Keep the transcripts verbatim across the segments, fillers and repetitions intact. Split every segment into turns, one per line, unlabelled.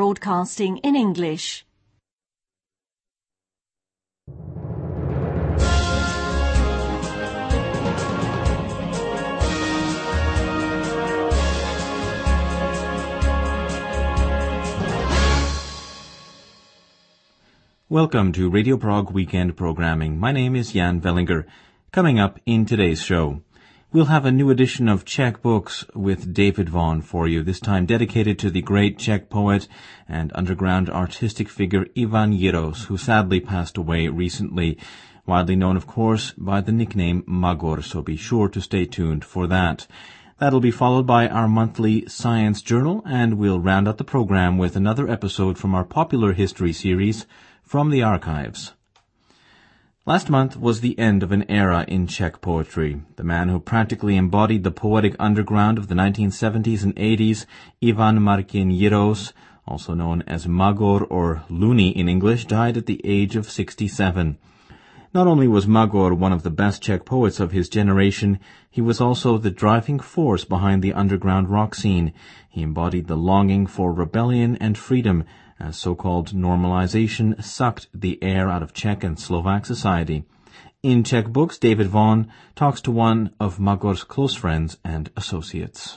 Broadcasting in English.
Welcome to Radio Prague Weekend Programming. My name is Jan Vellinger. Coming up in today's show, we'll have a new edition of Czech Books with David Vaughan for you, this time dedicated to the great Czech poet and underground artistic figure Ivan Jiros, who sadly passed away recently, widely known, of course, by the nickname Magor, so be sure to stay tuned for that. That'll be followed by our monthly Science Journal, and we'll round out the program with another episode from our popular history series, From the Archives. Last month was the end of an era in Czech poetry. The man who practically embodied the poetic underground of the nineteen seventies and eighties, Ivan Martin Jiros, also known as Magor or Loony in English, died at the age of sixty-seven. Not only was Magor one of the best Czech poets of his generation, he was also the driving force behind the underground rock scene. He embodied the longing for rebellion and freedom, as so-called normalization sucked the air out of Czech and Slovak society. In Czech Books, David Vaughan talks to one of Magor's close friends and associates.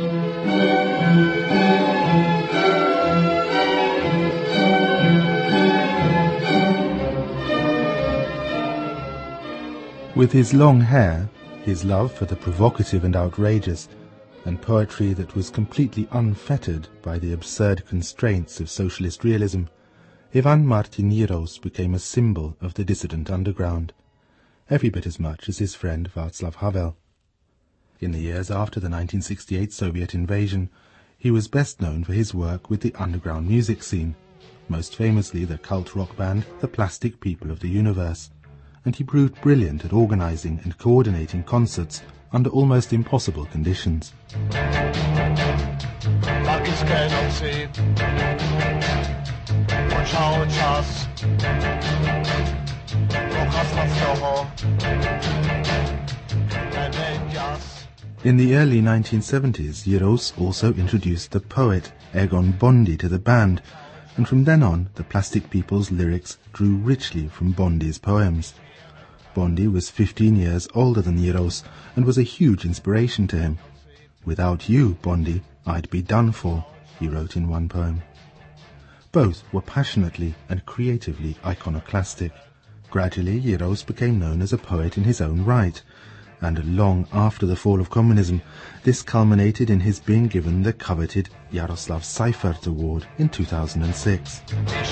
With his long hair, his love for the provocative and outrageous, and poetry that was completely unfettered by the absurd constraints of socialist realism, Ivan Martin Jiros became a symbol of the dissident underground, every bit as much as his friend Václav Havel. In the years after the nineteen sixty-eight Soviet invasion, he was best known for his work with the underground music scene, most famously the cult rock band The Plastic People of the Universe, and he proved brilliant at organizing and coordinating concerts under almost impossible conditions. In the early nineteen seventies, Jiros also introduced the poet Egon Bondy to the band, and from then on the Plastic People's lyrics drew richly from Bondy's poems. Bondy was fifteen years older than Jiros and was a huge inspiration to him. "Without you, Bondy, I'd be done for," he wrote in one poem. Both were passionately and creatively iconoclastic. Gradually, Jiros became known as a poet in his own right, and long after the fall of communism, this culminated in his being given the coveted Jaroslav Seifert Award in two thousand six.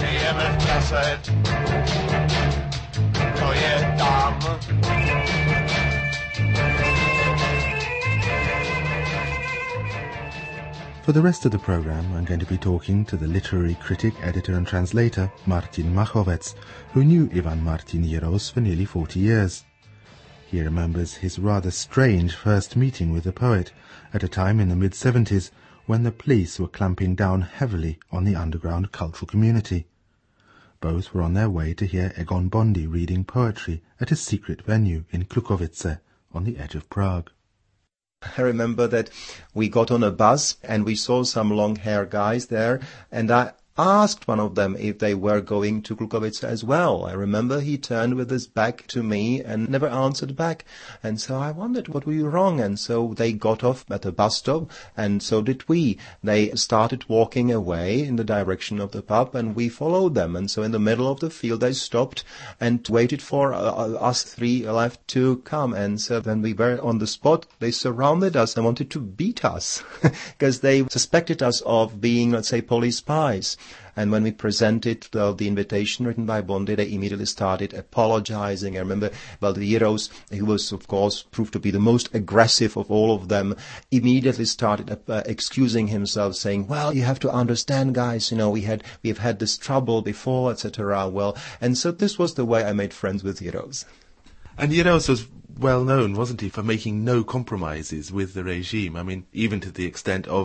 For the rest of the program, I'm going to be talking to the literary critic, editor and translator Martin Machovec, who knew Ivan Martin Jiros for nearly forty years. He remembers his rather strange first meeting with the poet at a time in the mid-seventies when the police were clamping down heavily on the underground cultural community. Both were on their way to hear Egon Bondy reading poetry at a secret venue in Klukovice, on the edge of Prague.
I remember that we got on a bus and we saw some long-haired guys there, and I asked one of them if they were going to Klukovice as well. I remember he turned with his back to me and never answered back. And so I wondered what we were wrong. And so they got off at a bus stop, and so did we. They started walking away in the direction of the pub, and we followed them. And so in the middle of the field they stopped and waited for uh, us three left to come. And so when we were on the spot, they surrounded us and wanted to beat us because they suspected us of being, let's say, police spies. And when we presented the, the invitation written by Bondy, they immediately started apologizing. I remember, well, the Jiros, he was, of course, proved to be the most aggressive of all of them, immediately started uh, excusing himself, saying, well, you have to understand, guys, you know, we had, we've had this trouble before, et cetera. Well, and so this was the way I made friends with Jiros.
And Jiros was well known, wasn't he, for making no compromises with the regime. I mean, even to the extent of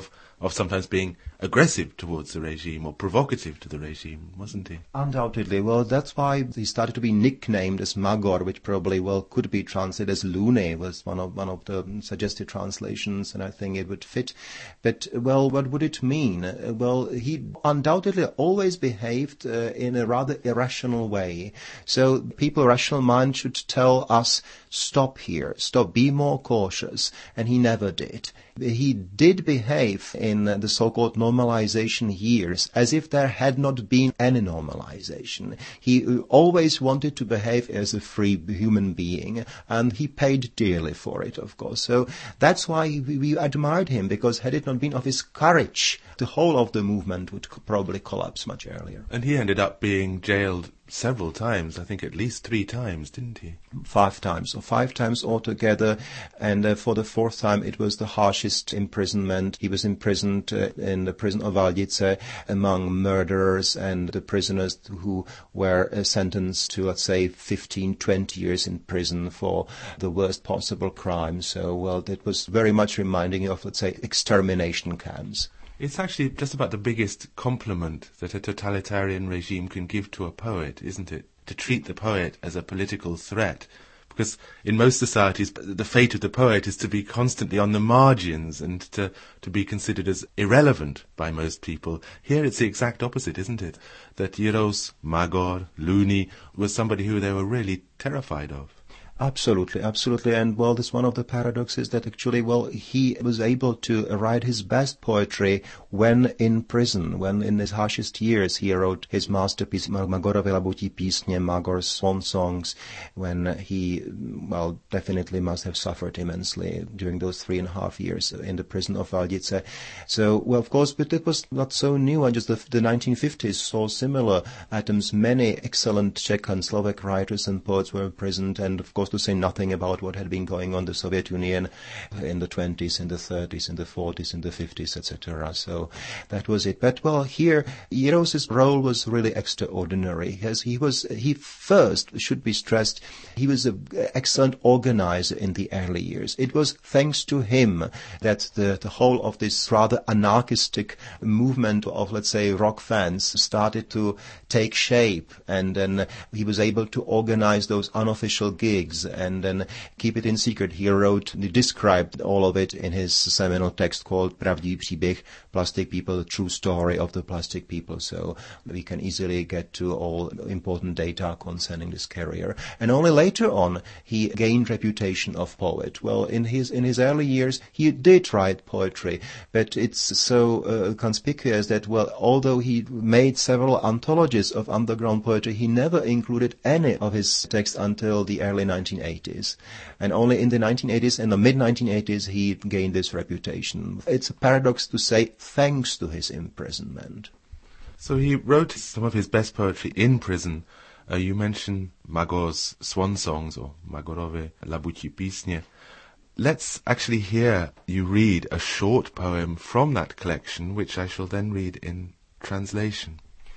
of sometimes being aggressive towards the regime or provocative to the regime, wasn't he?
Undoubtedly. Well, that's why he started to be nicknamed as Magor, which probably, well, could be translated as Loony, was one of one of the suggested translations, and I think it would fit. But, well, what would it mean? Uh, well, he undoubtedly always behaved uh, in a rather irrational way. So people, rational mind, should tell us, stop here, stop, be more cautious, and he never did. He did behave in the so-called normalization years as if there had not been any normalization. He always wanted to behave as a free human being, and he paid dearly for it, of course. So that's why we, we admired him, because had it not been of his courage, the whole of the movement would probably collapse much earlier.
And he ended up being jailed several times, I think at least three times, didn't he?
Five times, so five times altogether, and uh, for the fourth time it was the harshest imprisonment. He was imprisoned uh, in the prison of Valdice among murderers and the prisoners who were uh, sentenced to, let's say, fifteen, twenty years in prison for the worst possible crime. So, well, that was very much reminding of, let's say, extermination camps.
It's actually just about the biggest compliment that a totalitarian regime can give to a poet, isn't it? To treat the poet as a political threat. Because in most societies, the fate of the poet is to be constantly on the margins and to, to be considered as irrelevant by most people. Here it's the exact opposite, isn't it? That Jiros, Magor, Loony was somebody who they were really terrified of.
Absolutely, absolutely. And, well, that's one of the paradoxes that actually, well, he was able to write his best poetry when in prison, when in his harshest years he wrote his masterpiece, Magorove Labutí písně, Magor's swan songs, when he, well, definitely must have suffered immensely during those three and a half years in the prison of Valdice. So, well, of course, but it was not so new, and just the, the nineteen fifties saw similar items. Many excellent Czech and Slovak writers and poets were imprisoned, and, of course, to say nothing about what had been going on in the Soviet Union in the twenties, in the thirties, in the forties, in the fifties, et cetera. So that was it. But, well, here, Jiros' role was really extraordinary. As he was, he first, should be stressed, he was an excellent organizer in the early years. It was thanks to him that the, the whole of this rather anarchistic movement of, let's say, rock fans started to take shape, and then he was able to organize those unofficial gigs and then keep it in secret. He wrote, he described all of it in his seminal text called Pravdivý příběh, Plastic People, the true story of the plastic people. So we can easily get to all important data concerning this career. And only later on he gained reputation of poet. Well, in his in his early years he did write poetry, but it's so uh, conspicuous that, well, although he made several anthologies of underground poetry, he never included any of his texts until the early nineteen eighties. And only in the nineteen eighties and the mid nineteen eighties he gained this reputation. It's a paradox to say thanks to his imprisonment.
So he wrote some of his best poetry in prison. Uh, you mentioned Magor's swan songs, or Magorove Labutí písně. Let's actually hear you read a short poem from that collection, which I shall then read in translation.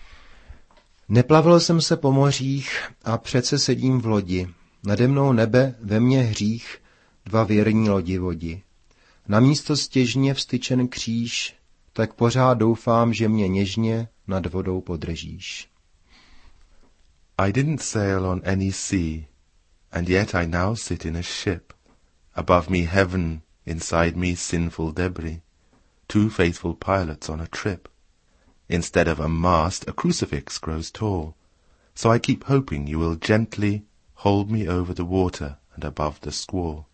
Neplavil jsem se po mořích a přece sedím v lodi. Nade mnou nebe, ve mně hřích, dva věrní lodivodi. Na místo stěžně vztyčen kříž, tak pořád doufám, že mě něžně nad vodou podržíš.
I didn't sail on any sea, and yet I now sit in a ship. Above me heaven, inside me sinful debris. Two faithful pilots on a trip. Instead of a mast, a crucifix grows tall. So I keep hoping you will gently hold me over the water and above the squall.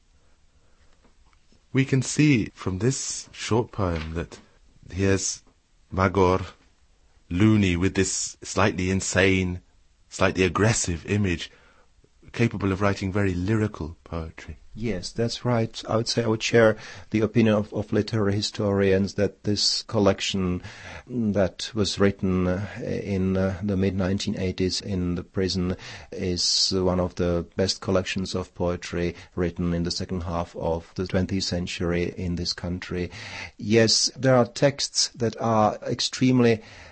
We can see from this short poem that here's Magor, Loony, with this slightly insane, slightly aggressive image, capable of writing very lyrical poetry.
Yes, that's right. I would say I would share the opinion of, of literary historians that this collection that was written in uh, the mid nineteen eighties in the prison is one of the best collections of poetry written in the second half of the twentieth century in this country. Yes, there are texts that are extremely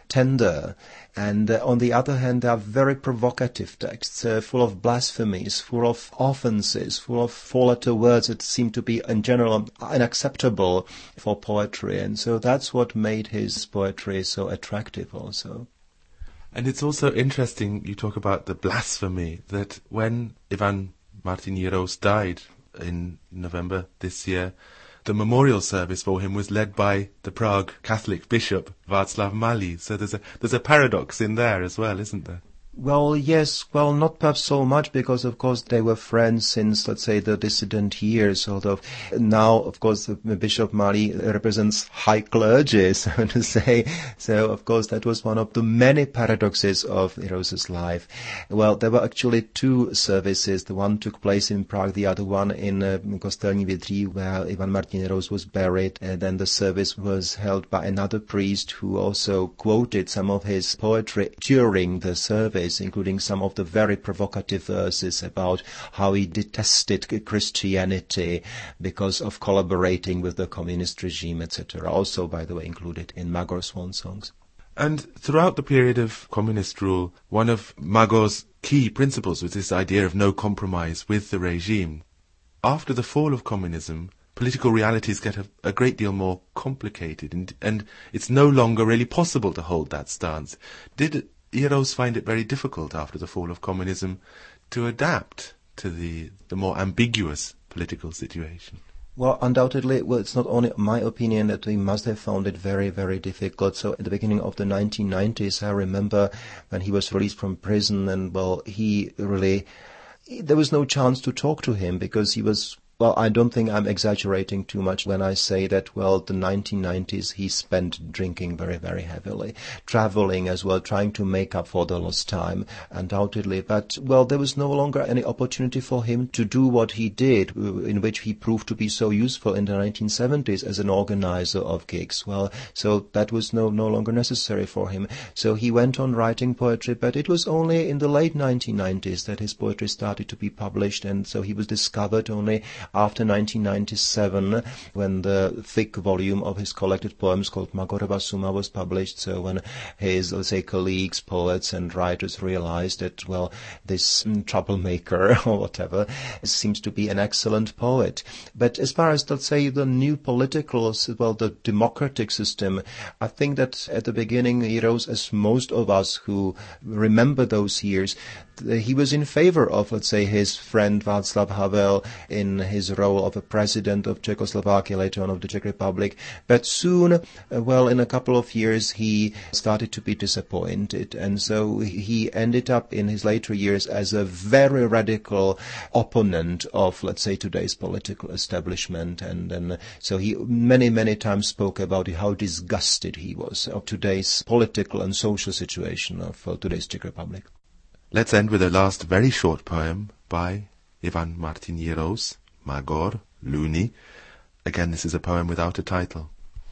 tender. And uh, on the other hand, there are very provocative texts, uh, full of blasphemies, full of offenses, full of four-letter words that seem to be, in general, unacceptable for poetry. And so that's what made his poetry so attractive also.
And it's also interesting, you talk about the blasphemy, that when Ivan Martin Jiroš died in November this year, the memorial service for him was led by the Prague Catholic bishop Václav Malý. So there's a there's a paradox in there as well, isn't there?
Well, yes, well, not perhaps so much, because, of course, they were friends since, let's say, the dissident years, sort of. Now, of course, the Bishop Malý represents high clergy, so to say. So, of course, that was one of the many paradoxes of Jiroš's life. Well, there were actually two services. The one took place in Prague, the other one in uh, Kostelní Vydří, where Ivan Martin Jiroš was buried. And then the service was held by another priest who also quoted some of his poetry during the service, including some of the very provocative verses about how he detested Christianity because of collaborating with the communist regime, et cetera. Also, by the way, included in Magor's swan songs.
And throughout the period of communist rule, one of Magor's key principles was this idea of no compromise with the regime. After the fall of communism, political realities get a, a great deal more complicated, and, and it's no longer really possible to hold that stance. Did Jiroš find it very difficult after the fall of communism to adapt to the, the more ambiguous political situation?
Well, undoubtedly, well, it's not only my opinion that we must have found it very, very difficult. So at the beginning of the nineteen nineties, I remember when he was released from prison, and, well, he really, there was no chance to talk to him because he was, well, I don't think I'm exaggerating too much when I say that, well, the nineteen nineties he spent drinking very, very heavily, traveling as well, trying to make up for the lost time, undoubtedly. But, well, there was no longer any opportunity for him to do what he did, in which he proved to be so useful in the nineteen seventies as an organizer of gigs. Well, so that was no, no longer necessary for him. So he went on writing poetry, but it was only in the late nineteen nineties that his poetry started to be published, and so he was discovered only after nineteen ninety-seven, when the thick volume of his collected poems called Magorova Suma was published. So when his, let's say, colleagues, poets and writers realized that, well, this mm, troublemaker or whatever seems to be an excellent poet. But as far as, let's say, the new political, well, the democratic system, I think that at the beginning, Jiroš, as most of us who remember those years, he was in favor of, let's say, his friend Václav Havel in his role of a president of Czechoslovakia, later on of the Czech Republic. But soon, uh, well, in a couple of years, he started to be disappointed. And so he ended up in his later years as a very radical opponent of, let's say, today's political establishment. And, and so he many, many times spoke about how disgusted he was of today's political and social situation of uh, today's Czech Republic.
Let's end with a last very short poem by Ivan Martin Jiroš, Magor, Luni. Again, this is a poem without a title.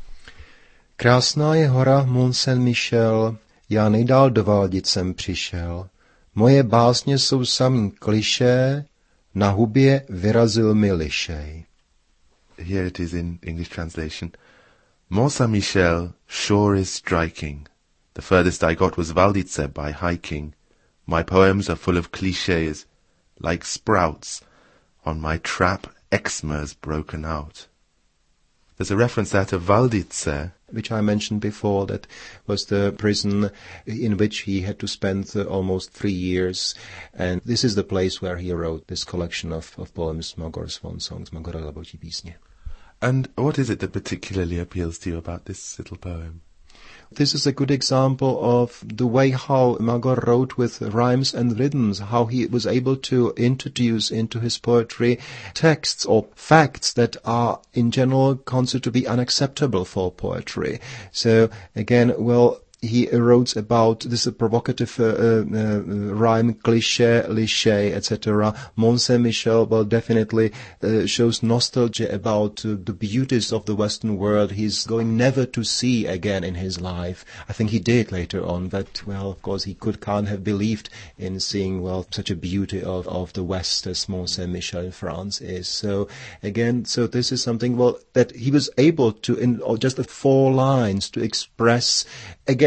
Krásná je hora Mont Saint-Michel, já nejdál do Valdic jsem přišel. Moje básně jsou samý klišé, na hubě vyrazil mi lišej.
Here it is in English translation. Mont Saint-Michel sure is striking. The furthest I got was Valdice by hiking. My poems are full of clichés, like sprouts. On my trap, eczema's broken out. There's a reference there to Valdice,
which I mentioned before, that was the prison in which he had to spend uh, almost three years. And this is the place where he wrote this collection of, of poems, Magor's Swan Songs, Magora Labotí písně.
And what is it that particularly appeals to you about this little poem?
This is a good example of the way how Magor wrote with rhymes and rhythms, how he was able to introduce into his poetry texts or facts that are in general considered to be unacceptable for poetry. So again, well, he wrote about this provocative uh, uh, rhyme, cliché, liché, et cetera. Mont Saint-Michel, well, definitely uh, shows nostalgia about uh, the beauties of the Western world he's going never to see again in his life. I think he did later on, but, well, of course, he could can't have believed in seeing, well, such a beauty of, of the West as Mont Saint-Michel in France is. So, again, so this is something, well, that he was able to, in just four lines, to express, again,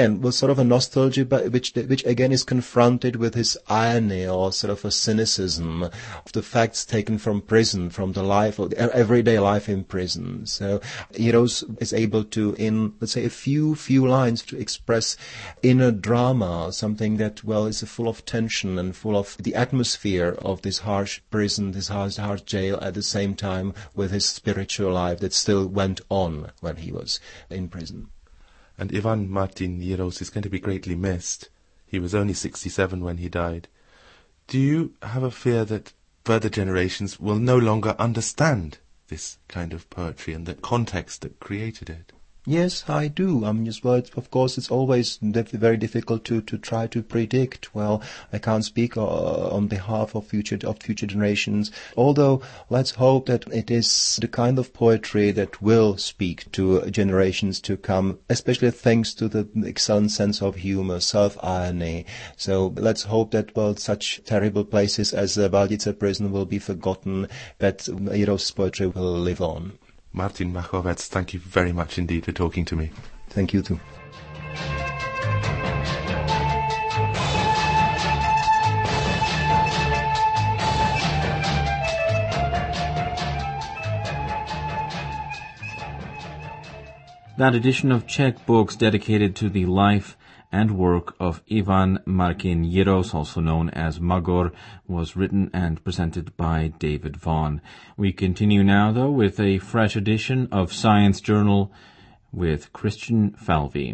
again, was sort of a nostalgia, but which which again is confronted with his irony or sort of a cynicism of the facts taken from prison, from the life of everyday life in prison. So Eros is able to, in let's say a few few lines, to express inner drama, something that well is full of tension and full of the atmosphere of this harsh prison, this harsh harsh jail, at the same time with his spiritual life that still went on when he was in prison.
And Ivan Martin Jiros is going to be greatly missed. He was only sixty-seven when he died. Do you have a fear that further generations will no longer understand this kind of poetry and the context that created it?
Yes, I do. I mean, just, well, it's, of course, it's always def- very difficult to, to try to predict. Well, I can't speak uh, on behalf of future of future generations. Although, let's hope that it is the kind of poetry that will speak to generations to come, especially thanks to the excellent sense of humor, self-irony. So let's hope that, well, such terrible places as uh, Valdice prison will be forgotten, that Eros' poetry will live on.
Martin Machovec, thank you very much indeed for talking to me.
Thank you too.
That edition of Czech Books dedicated to the life and work of Ivan Martin Jiros, also known as Magor, was written and presented by David Vaughan. We continue now, though, with a fresh edition of Science Journal with Christian Falvey.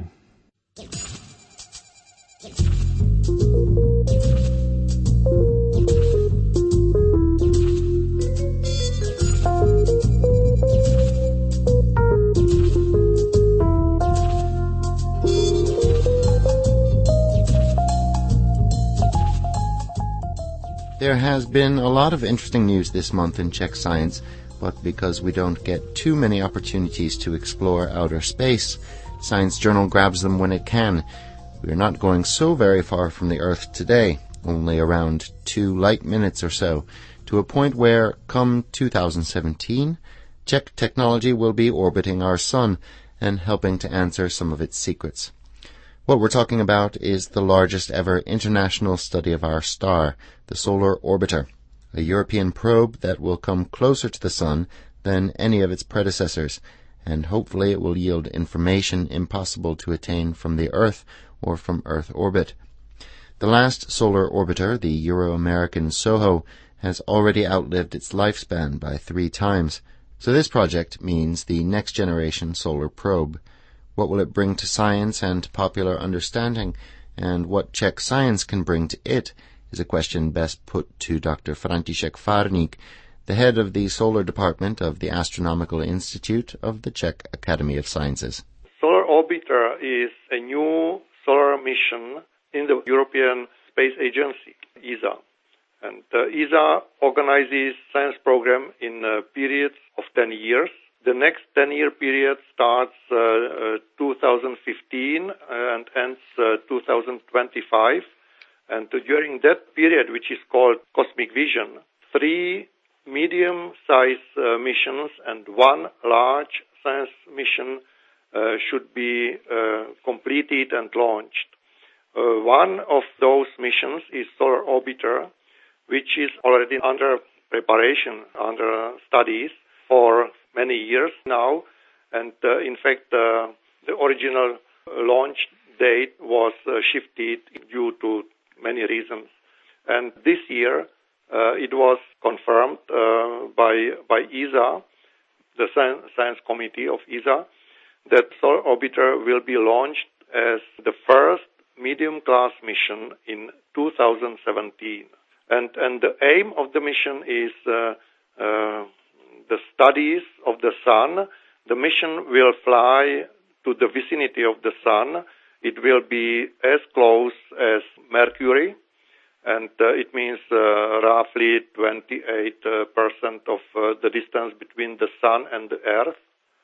There has been a lot of interesting news this month in Czech science, but because we don't get too many opportunities to explore outer space, Science Journal grabs them when it can. We are not going so very far from the Earth today, only around two light minutes or so, to a point where, come two thousand seventeen, Czech technology will be orbiting our sun and helping to answer some of its secrets. What we're talking about is the largest ever international study of our star, the Solar Orbiter, a European probe that will come closer to the Sun than any of its predecessors, and hopefully it will yield information impossible to attain from the Earth or from Earth orbit. The last Solar Orbiter, the Euro-American SOHO, has already outlived its lifespan by three times, so this project means the next generation solar probe. What will it bring to science and popular understanding, and what Czech science can bring to it, is a question best put to Doctor František Farník, the head of the Solar Department of the Astronomical Institute of the Czech Academy of Sciences.
Solar Orbiter is a new solar mission in the European Space Agency, E S A. And uh, E S A organizes science program in uh, periods of ten years. The next ten-year period starts uh, uh, two thousand fifteen and ends uh, two thousand twenty-five. And uh, during that period, which is called Cosmic Vision, three medium-sized uh, missions and one large science mission uh, should be uh, completed and launched. Uh, one of those missions is Solar Orbiter, which is already under preparation, under studies for many years now, and uh, in fact uh, the original launch date was uh, shifted due to many reasons. And this year uh, it was confirmed uh, by by E S A, the Science, Science Committee of E S A, that Solar Orbiter will be launched as the first medium-class mission in two thousand seventeen. And and the aim of the mission is uh, uh, the studies of the Sun. The mission will fly to the vicinity of the Sun. It will be as close as Mercury, and uh, it means uh, roughly twenty-eight percent of uh, the distance between the Sun and the Earth.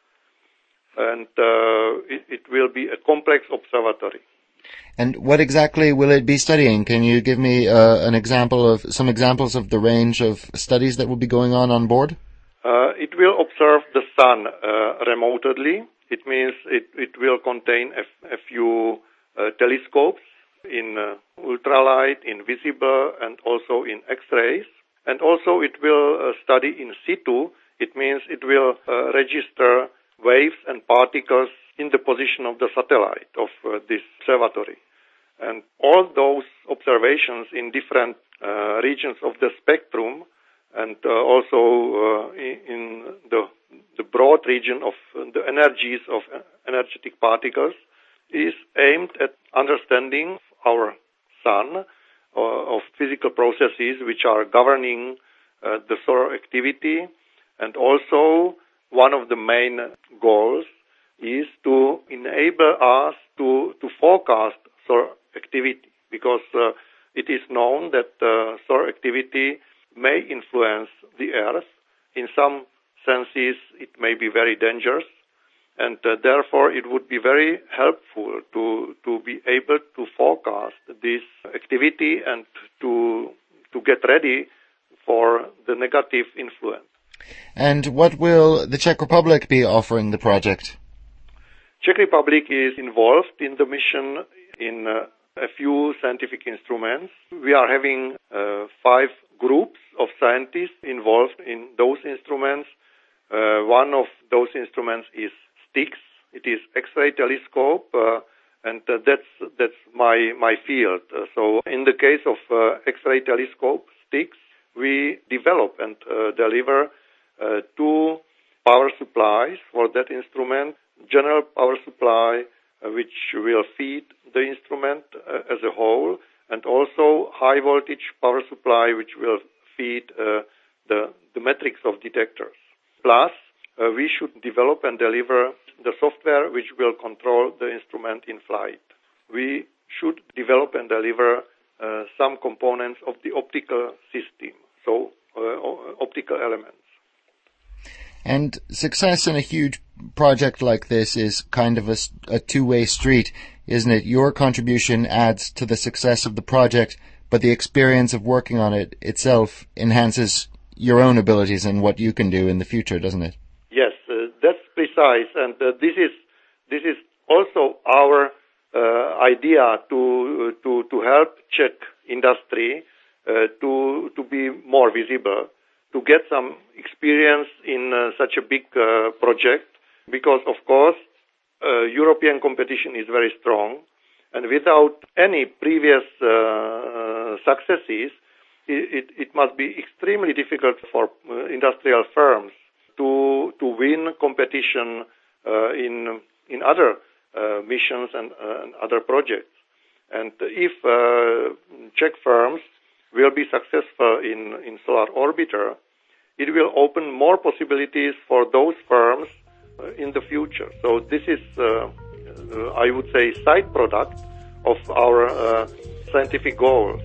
And uh, it, it will be a complex observatory.
And what exactly will it be studying? Can you give me uh, an example of some examples of the range of studies that will be going on on board?
Uh, it will observe the Sun uh, remotely. It means it, it will contain a, a few uh, telescopes in uh, ultralight, in visible, and also in X-rays. And also it will uh, study in situ. It means it will uh, register waves and particles in the position of the satellite of uh, this observatory. And all those observations in different uh, regions of the spectrum and uh, also uh, in the, the broad region of the energies of energetic particles is aimed at understanding our sun, uh, of physical processes which are governing uh, the solar activity. And also one of the main goals is to enable us to, to forecast solar activity, because uh, it is known that uh, solar activity may influence the Earth. In some senses, it may be very dangerous, and uh, therefore it would be very helpful to to be able to forecast this activity and to to get ready for the negative influence.
And what will the Czech Republic be offering the project?
Czech Republic is involved in the mission in uh, a few scientific instruments. We are having uh, five groups of scientists involved in those instruments. Uh, one of those instruments is STIX. It is X-ray telescope, uh, and uh, that's that's my my field. Uh, so in the case of uh, X-ray telescope STIX, we develop and uh, deliver uh, two power supplies for that instrument. General power supply, uh, which will feed the instrument uh, as a whole, and also high voltage power supply, which will feed uh, the, the metrics of detectors. Plus, uh, we should develop and deliver the software which will control the instrument in flight. We should develop and deliver uh, some components of the optical system, so uh, optical elements.
And success in a huge project like this is kind of a, a two-way street, isn't it? Your contribution adds to the success of the project, but the experience of working on it itself enhances your own abilities and what you can do in the future, doesn't it?
Yes, uh, that's precise, and uh, this is this is also our uh, idea to to to help Czech industry uh, to to be more visible, to get some experience in uh, such a big uh, project, because of course uh, European competition is very strong, and without any previous uh, uh, successes, it, it must be extremely difficult for uh, industrial firms to to win competition uh, in in other uh, missions and, uh, and other projects. And if uh, Czech firms will be successful in, in Solar Orbiter, it will open more possibilities for those firms uh, in the future. So this is, uh, uh, I would say, side product of our uh, scientific goals.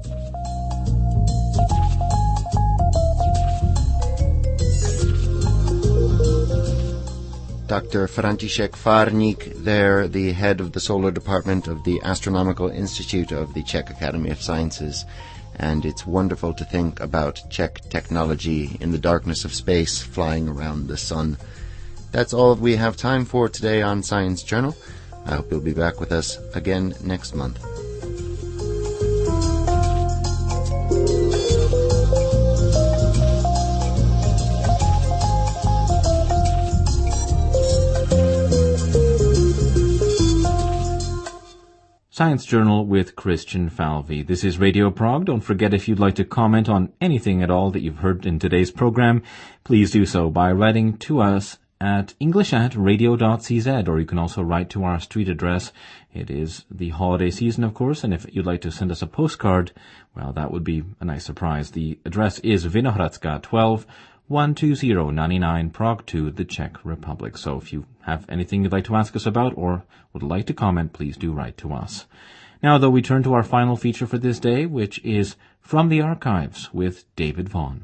Doctor František Farník there, the head of the solar department of the Astronomical Institute of the Czech Academy of Sciences. And it's wonderful to think about Czech technology in the darkness of space flying around the sun. That's all we have time for today on Science Journal. I hope you'll be back with us again next month.
Science Journal with Christian Falvey. This is Radio Prague. Don't forget, if you'd like to comment on anything at all that you've heard in today's program, please do so by writing to us at english at radio dot c z, or you can also write to our street address. It is the holiday season, of course, and if you'd like to send us a postcard, well, that would be a nice surprise. The address is Vinohradska twelve, one two zero nine nine, Prague two, the Czech Republic. So if you have anything you'd like to ask us about or would like to comment, please do write to us. Now, though, we turn to our final feature for this day, which is From the Archives with David Vaughan.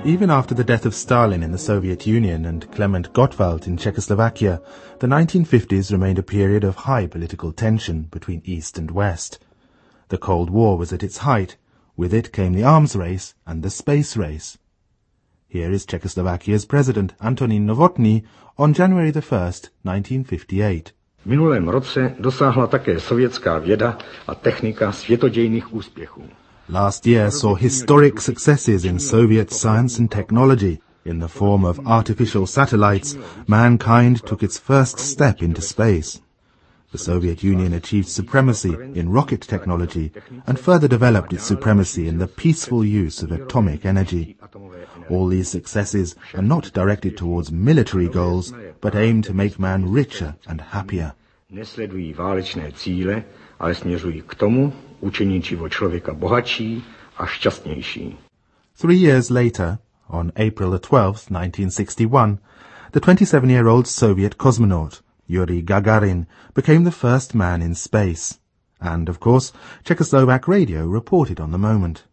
Even after the death of Stalin in the Soviet Union and Klement Gottwald in Czechoslovakia, the nineteen fifties remained a period of high political tension between East and West. The Cold War was at its height. With it came the arms race and the space race. Here is Czechoslovakia's President Antonín Novotný on January the first, nineteen fifty-eight.
V minulém roce dosáhla také sovětská věda a technika světodějných úspěchů.
Last year saw historic successes in Soviet science and technology. In the form of artificial satellites, mankind took its first step into space. The Soviet Union achieved supremacy in rocket technology and further developed its supremacy in the peaceful use of atomic energy. All these successes are not directed towards military goals, but aim to make man richer and happier.
Nesledují válečné cíle, ale směřují k tomu učinit život člověka bohatší a šťastnější.
Three years later, on April the twelfth, nineteen sixty-one, the twenty-seven-year-old Soviet cosmonaut, Yuri Gagarin, became the first man in space. And, of course, Czechoslovak radio reported on the moment.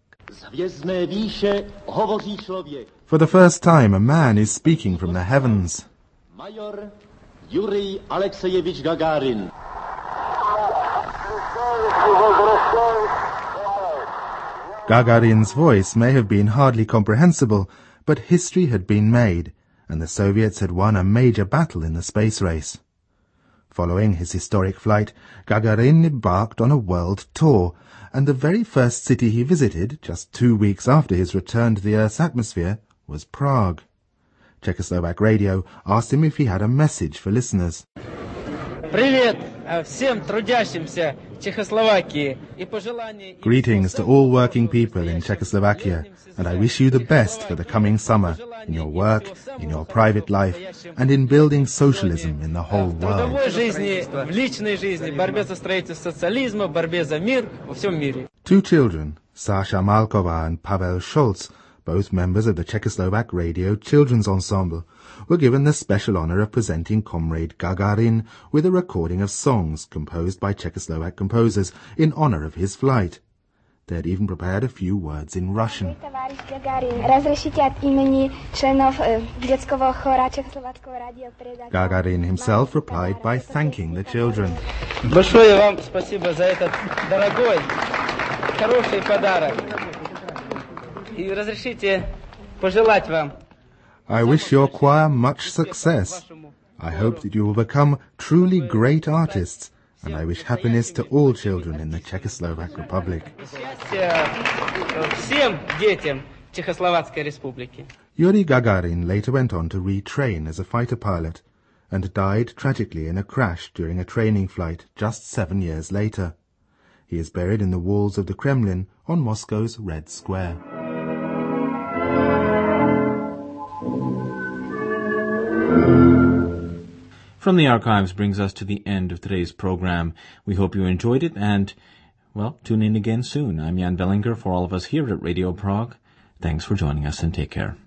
For the first time, a man is speaking from the heavens.
Major Yuri Alexeyevich Gagarin.
Gagarin's voice may have been hardly comprehensible, but history had been made, and the Soviets had won a major battle in the space race. Following his historic flight, Gagarin embarked on a world tour, and the very first city he visited, just two weeks after his return to the Earth's atmosphere, was Prague. Czechoslovak radio asked him if he had a message for listeners. Greetings to all working people in Czechoslovakia, and I wish you the best for the coming summer, in your work, in your private life, and in building socialism in the whole world. Two children, Sasha Malkova and Pavel Scholz, both members of the Czechoslovak Radio Children's Ensemble, were given the special honor of presenting Comrade Gagarin with a recording of songs composed by Czechoslovak composers in honor of his flight. They had even prepared a few words in Russian. Gagarin himself replied by thanking the children. I wish your choir much success. I hope that you will become truly great artists, and I wish happiness to all children in the Czechoslovak Republic. Yuri Gagarin later went on to retrain as a fighter pilot, and died tragically in a crash during a training flight just seven years later. He is buried in the walls of the Kremlin on Moscow's Red Square.
From the archives brings us to the end of today's program. We hope you enjoyed it and, well, tune in again soon. I'm Jan Bellinger for all of us here at Radio Prague. Thanks for joining us and take care.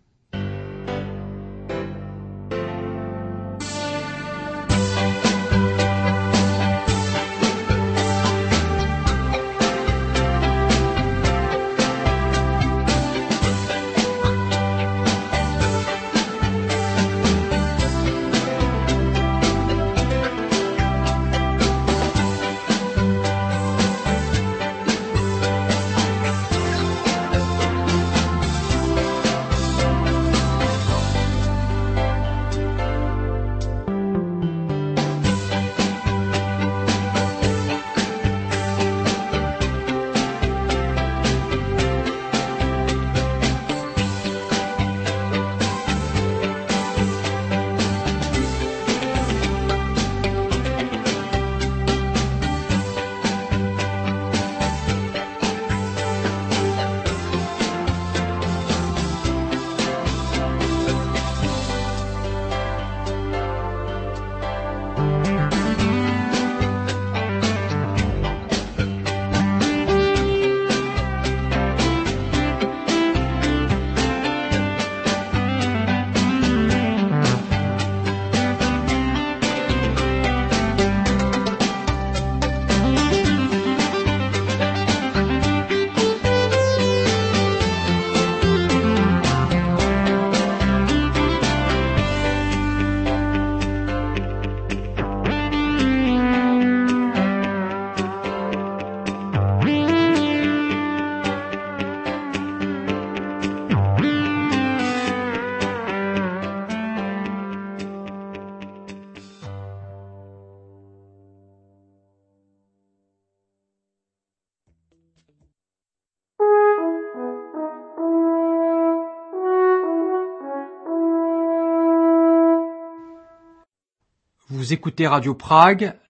Vous écoutez Radio Prague,